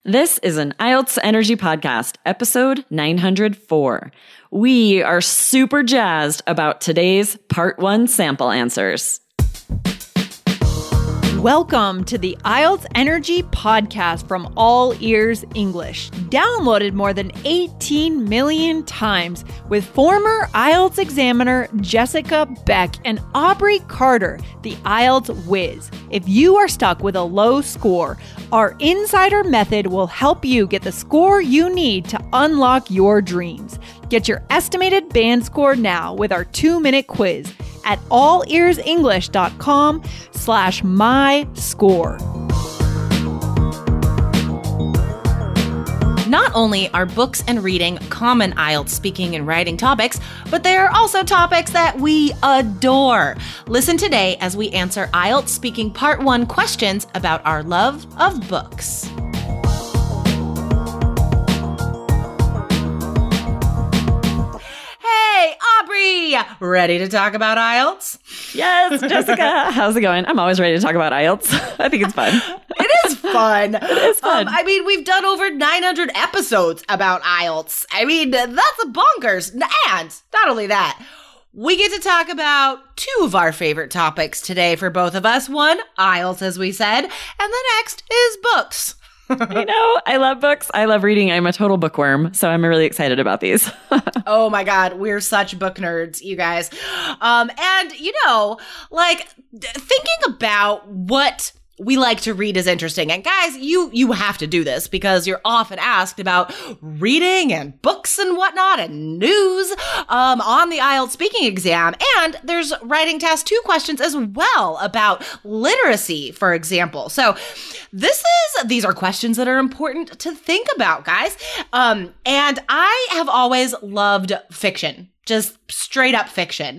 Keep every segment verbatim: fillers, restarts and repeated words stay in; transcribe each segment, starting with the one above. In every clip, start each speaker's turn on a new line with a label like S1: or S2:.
S1: This is an I E L T S Energy Podcast, episode nine hundred four. We are super jazzed about today's part one sample answers.
S2: Welcome to the I E L T S Energy Podcast from All Ears English, downloaded more than eighteen million times with former I E L T S examiner Jessica Beck and Aubrey Carter, the I E L T S whiz. If you are stuck with a low score, our insider method will help you get the score you need to unlock your dreams. Get your estimated band score now with our two-minute quiz at allearsenglish.com slash my score.
S3: Not only are books and reading common I E L T S speaking and writing topics, but they are also topics that we adore. Listen today as we answer I E L T S speaking part one questions about our love of books. Hey, Aubrey! Ready to talk about I E L T S?
S1: Yes, Jessica. How's it going? I'm always ready to talk about I E L T S. I think it's fun.
S3: It is fun.
S1: It is fun.
S3: Um, I mean, we've done over nine hundred episodes about I E L T S. I mean, that's bonkers. And not only that, we get to talk about two of our favorite topics today for both of us. One, I E L T S, as we said, and the next is books.
S1: I know. I love books. I love reading. I'm a total bookworm, so I'm really excited about these.
S3: Oh my God, we're such book nerds, you guys. Um, and, you know, like, thinking about what we like to read is interesting. And guys, you you have to do this because you're often asked about reading and books and whatnot and news um, on the I E L T S speaking exam. And there's writing task two questions as well about literacy, for example. So this is, these are questions that are important to think about, guys. Um, and I have always loved fiction. Just straight up fiction.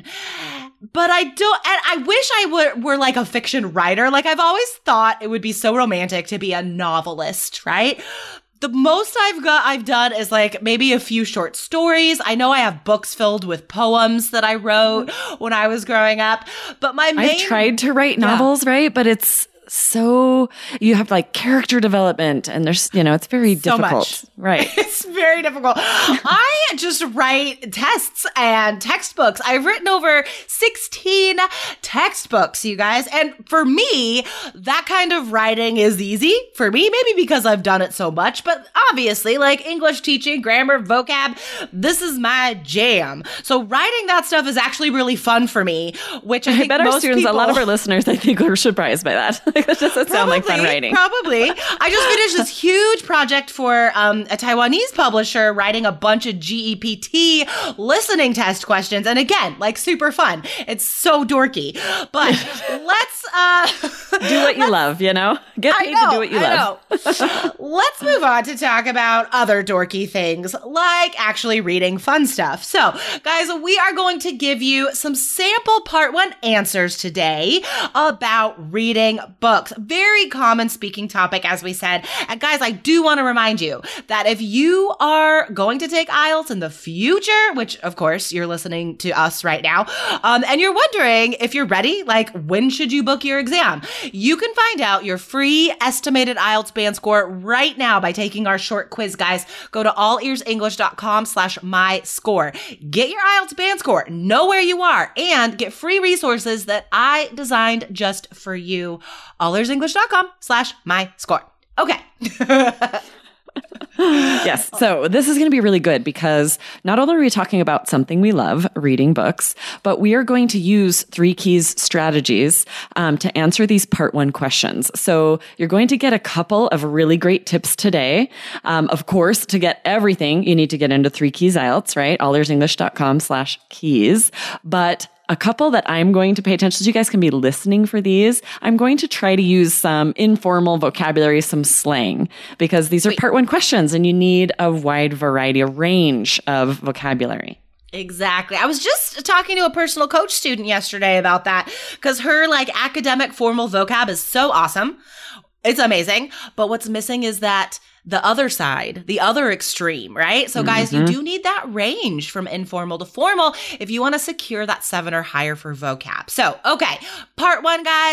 S3: But I don't, and I wish I were, were like a fiction writer. Like I've always thought it would be so romantic to be a novelist, right? The most I've got, I've done is like maybe a few short stories. I know I have books filled with poems that I wrote when I was growing up, but my main-
S1: I've tried to write novels, yeah. right? But it's so, you have like character development and there's, you know, it's very
S3: so
S1: difficult.
S3: Much.
S1: Right.
S3: It's very difficult. I just write tests and textbooks. I've written over sixteen textbooks, you guys. And for me, that kind of writing is easy for me, maybe because I've done it so much, but obviously like English teaching, grammar, vocab, this is my jam. So writing that stuff is actually really fun for me, which I, I think
S1: bet our
S3: most
S1: students,
S3: people,
S1: a lot of our listeners, I think are surprised by that. That doesn't sound like fun writing.
S3: Probably. I just finished this huge project for um, a Taiwanese publisher writing a bunch of G E P T listening test questions. And again, like super fun. It's so dorky. But let's uh,
S1: do what you love, you know? Get paid know, to do what you
S3: I
S1: love.
S3: Let's move on to talk about other dorky things, like actually reading fun stuff. So, guys, we are going to give you some sample part one answers today about reading books. Very common speaking topic, as we said. And guys, I do want to remind you that if you are going to take I E L T S in the future, which of course you're listening to us right now, um, and you're wondering if you're ready, like when should you book your exam? You can find out your free estimated I E L T S band score right now by taking our short quiz, guys. Go to allearsenglish.com slash my score. Get your I E L T S band score, know where you are, and get free resources that I designed just for you. allearsenglish.com slash my score. Okay.
S1: Yes. So this is going to be really good because not only are we talking about something we love, reading books, but we are going to use three keys strategies um, to answer these part one questions. So you're going to get a couple of really great tips today. Um, of course, to get everything, you need to get into three keys I E L T S, right? allearsenglish.com slash keys. But a couple that I'm going to pay attention to, you guys can be listening for these. I'm going to try to use some informal vocabulary, some slang, because these are Wait. part one questions and you need a wide variety, a range of vocabulary.
S3: Exactly. I was just talking to a personal coach student yesterday about that because her like academic formal vocab is so awesome. It's amazing. But what's missing is that the other side, the other extreme, right? So guys, mm-hmm. you do need that range from informal to formal if you want to secure that seven or higher for vocab. So, okay, part one, guys.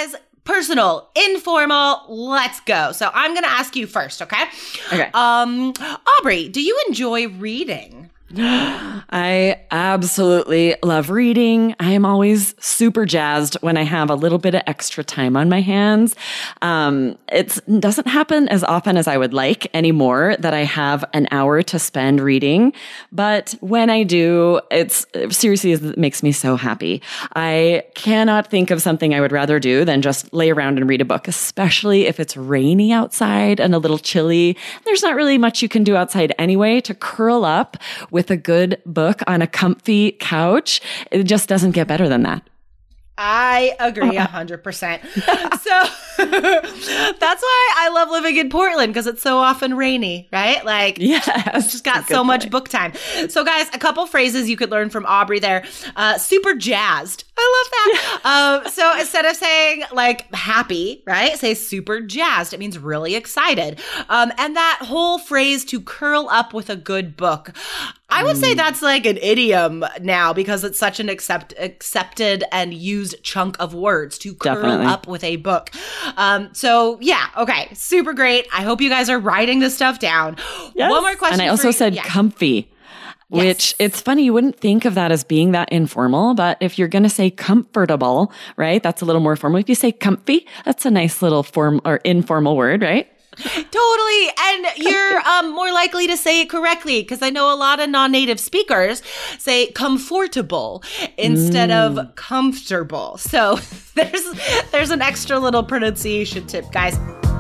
S3: personal, informal. Let's go. So I'm going to ask you first, okay?
S1: Okay.
S3: Um, Aubrey, do you enjoy reading?
S1: I absolutely love reading. I am always super jazzed when I have a little bit of extra time on my hands. Um, it doesn't happen as often as I would like anymore that I have an hour to spend reading. But when I do, it's seriously, it makes me so happy. I cannot think of something I would rather do than just lay around and read a book, especially if it's rainy outside and a little chilly. There's not really much you can do outside anyway to curl up with a good book on a comfy couch. It just doesn't get better than that.
S3: I agree a hundred percent. So that's why I love living in Portland, because it's so often rainy, right? Like,
S1: yes,
S3: it's just got so much book time. So guys, a couple phrases you could learn from Aubrey there. Uh, super jazzed. I love that. um, so instead of saying like happy, right? Say super jazzed. It means really excited. Um, and that whole phrase, to curl up with a good book, I would say that's like an idiom now, because it's such an accept, accepted and used chunk of words, to curl
S1: Definitely.
S3: up with a book. Um, so yeah, okay, super great. I hope you guys are writing this stuff down.
S1: Yes.
S3: One more question.
S1: And I also
S3: for,
S1: said
S3: yeah.
S1: comfy.
S3: Yes.
S1: Which, it's funny, you wouldn't think of that as being that informal, but if you're going to say comfortable, right, that's a little more formal. If you say comfy, that's a nice little form or informal word, right?
S3: Totally. And you're um, more likely to say it correctly, because I know a lot of non-native speakers say comfortable instead mm. of comfortable. So there's there's an extra little pronunciation tip, guys.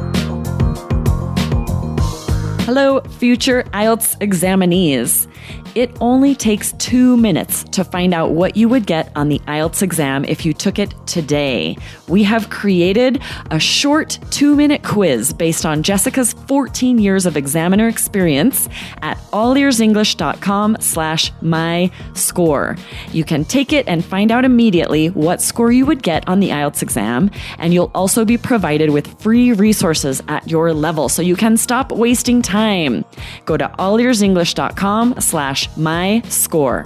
S1: Hello, future I E L T S examinees. It only takes two minutes to find out what you would get on the I E L T S exam if you took it today. We have created a short two-minute quiz based on Jessica's fourteen years of examiner experience at allearsenglish.com slash my score. You can take it and find out immediately what score you would get on the I E L T S exam, and you'll also be provided with free resources at your level, so you can stop wasting time. Go to allearsenglish.com slash my score.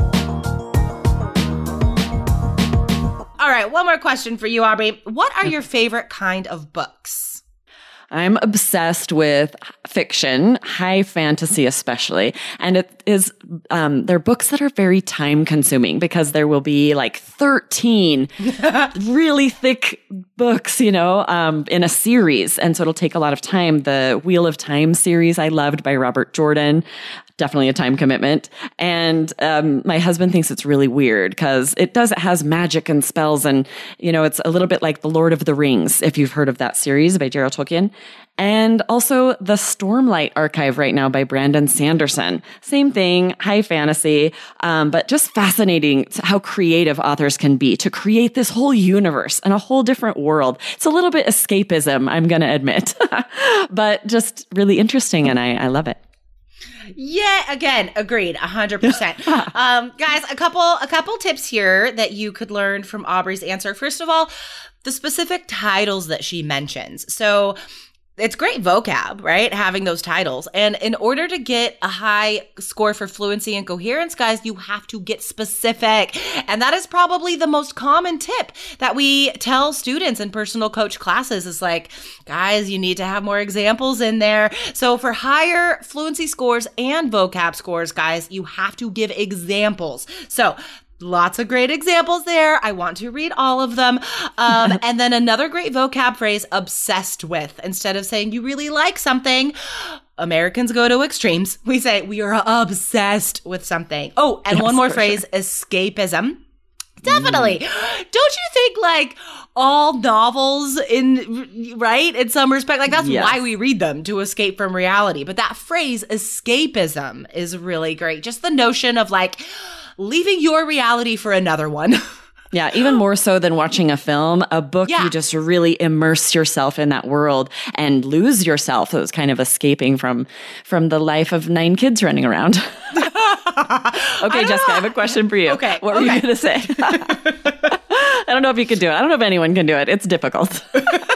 S3: All right, one more question for you, Aubrey. What are your favorite kind of books?
S1: I'm obsessed with fiction, high fantasy especially. And it is, um, they're books that are very time consuming, because there will be like thirteen really thick books, you know, um, in a series. And so it'll take a lot of time. The Wheel of Time series I loved by Robert Jordan. Definitely a time commitment. And um, my husband thinks it's really weird because it does, it has magic and spells, and, you know, it's a little bit like The Lord of the Rings, if you've heard of that series by J R R Tolkien. And also the Stormlight Archive right now by Brandon Sanderson. Same thing, high fantasy, um, but just fascinating how creative authors can be to create this whole universe and a whole different world. It's a little bit escapism, I'm going to admit, but just really interesting, and I, I love it.
S3: Yeah, again, agreed, one hundred percent. um, guys, a couple a couple tips here that you could learn from Aubrey's answer. First of all, the specific titles that she mentions. So it's great vocab, right? Having those titles. And in order to get a high score for fluency and coherence, guys, you have to get specific. And that is probably the most common tip that we tell students in personal coach classes is like, guys, you need to have more examples in there. So for higher fluency scores and vocab scores, guys, you have to give examples. So lots of great examples there. I want to read all of them. Um, and then another great vocab phrase, obsessed with. Instead of saying you really like something, Americans go to extremes. We say we are obsessed with something. Oh, and yes, one more phrase, sure. Escapism. Definitely. Mm. Don't you think like all novels in, right? In some respect, like that's yes. why we read them, to escape from reality. But that phrase, escapism, is really great. Just the notion of like, leaving your reality for another one.
S1: Yeah, even more so than watching a film, a book, yeah. you just really immerse yourself in that world and lose yourself. So it's kind of escaping from from the life of nine kids running around. Okay, I Jessica, know. I have a question for you.
S3: Okay.
S1: What were
S3: okay.
S1: you going to say? I don't know if you can do it. I don't know if anyone can do it. It's difficult.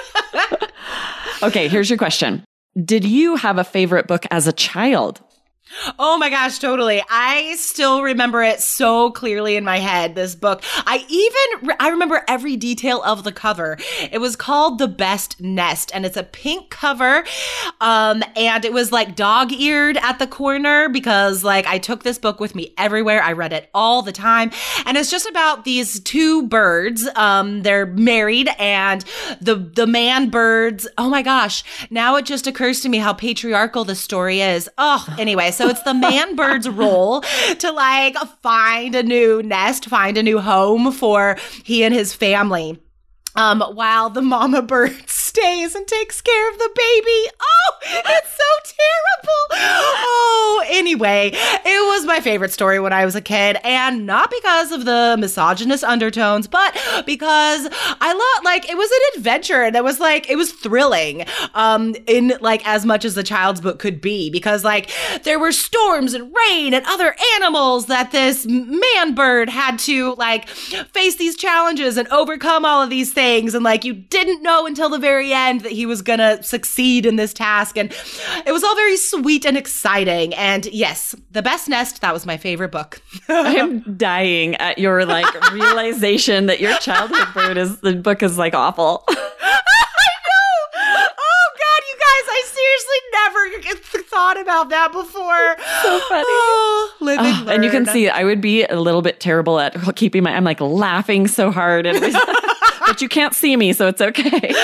S1: Okay, here's your question. Did you have a favorite book as a child?
S3: Oh my gosh, totally. I still remember it so clearly in my head, this book. I even, re- I remember every detail of the cover. It was called The Best Nest, and it's a pink cover. Um, and it was like dog-eared at the corner because like I took this book with me everywhere. I read it all the time. And it's just about these two birds. Um, they're married, and the, the man birds, oh my gosh, now it just occurs to me how patriarchal the story is. Oh, anyway, so it's the man bird's role to like find a new nest, find a new home for he and his family. Um, while the mama bird stays and takes care of the baby. Oh, it's so terrible. Oh, anyway, it was my favorite story when I was a kid, and not because of the misogynist undertones, but because I love, like, it was an adventure, and it was like, it was thrilling, um, in like as much as the child's book could be, because like there were storms and rain and other animals that this man bird had to like face these challenges and overcome all of these things. Things, and like you didn't know until the very end that he was gonna succeed in this task, and it was all very sweet and exciting. And yes, The Best Nest, that was my favorite book.
S1: I am dying at your like realization that your childhood bird is the book is like awful.
S3: I know. Oh God, you guys, I seriously never thought about that before.
S1: So funny.
S3: Oh, live and
S1: Oh,
S3: learn.
S1: and you can see I would be a little bit terrible at keeping my. I'm like laughing so hard and. But you can't see me, so it's okay.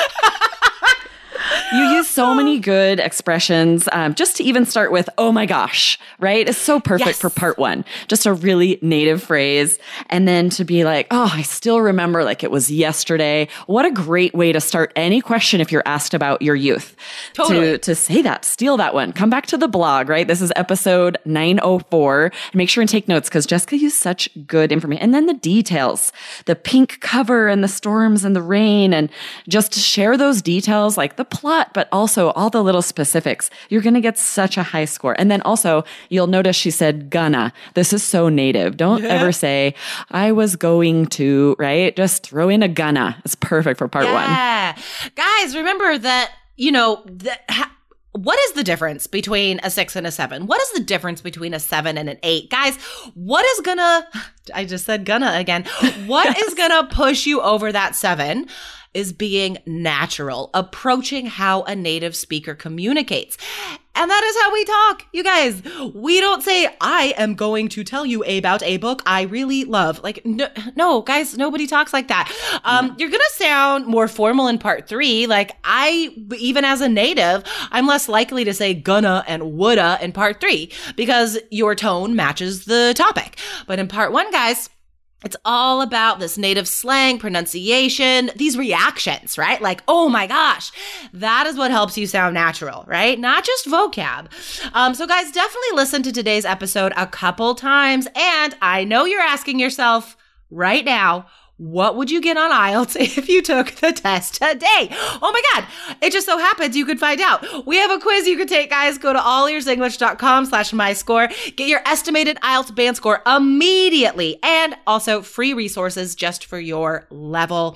S1: You use so many good expressions, um, just to even start with, oh my gosh, right? It's so perfect
S3: Yes.
S1: for part one. Just a really native phrase. And then to be like, oh, I still remember like it was yesterday. What a great way to start any question if you're asked about your youth.
S3: Totally.
S1: To, to say that, steal that one. Come back to the blog, right? This is episode nine oh four. And make sure and take notes because Jessica used such good information. And then the details, the pink cover and the storms and the rain, and just to share those details, like the plot, but also all the little specifics. You're going to get such a high score. And then also, you'll notice she said gonna. This is so native. Don't
S3: Yeah.
S1: ever say, I was going to, right? Just throw in a gonna. It's perfect for part one.
S3: Yeah. Guys, remember that, you know, that ha- what is the difference between a six and a seven? What is the difference between a seven and an eight? Guys, what is gonna, I just said gonna again. What yes. is gonna push you over that seven is being natural, approaching how a native speaker communicates. And that is how we talk. You guys, we don't say, I am going to tell you about a book I really love. Like, no, no guys, nobody talks like that. Um, no. You're going to sound more formal in part three. Like I, even as a native, I'm less likely to say gonna and woulda in part three because your tone matches the topic. But in part one, guys, it's all about this native slang, pronunciation, these reactions, right? Like, oh my gosh, that is what helps you sound natural, right? Not just vocab. Um, so guys, definitely listen to today's episode a couple times. And I know you're asking yourself right now, what would you get on I E L T S if you took the test today? Oh my God. It just so happens you could find out. We have a quiz you could take, guys. Go to allearsenglish.com slash my score. Get your estimated I E L T S band score immediately. And also free resources just for your level.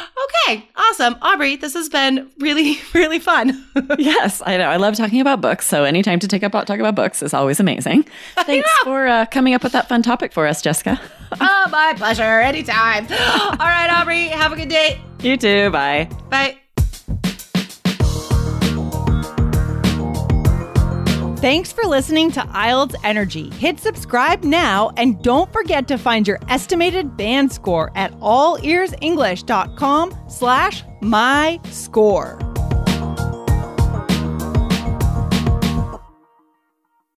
S3: Okay. Awesome. Aubrey, this has been really, really fun.
S1: Yes, I know. I love talking about books. So anytime to take up talk about books is always amazing. Thanks for uh, coming up with that fun topic for us, Jessica.
S3: Oh, my pleasure. Anytime. All right, Aubrey, have a good day.
S1: You too. Bye.
S3: Bye.
S2: Thanks for listening to I E L T S Energy. Hit subscribe now and don't forget to find your estimated band score at allearsenglish.com slash my score.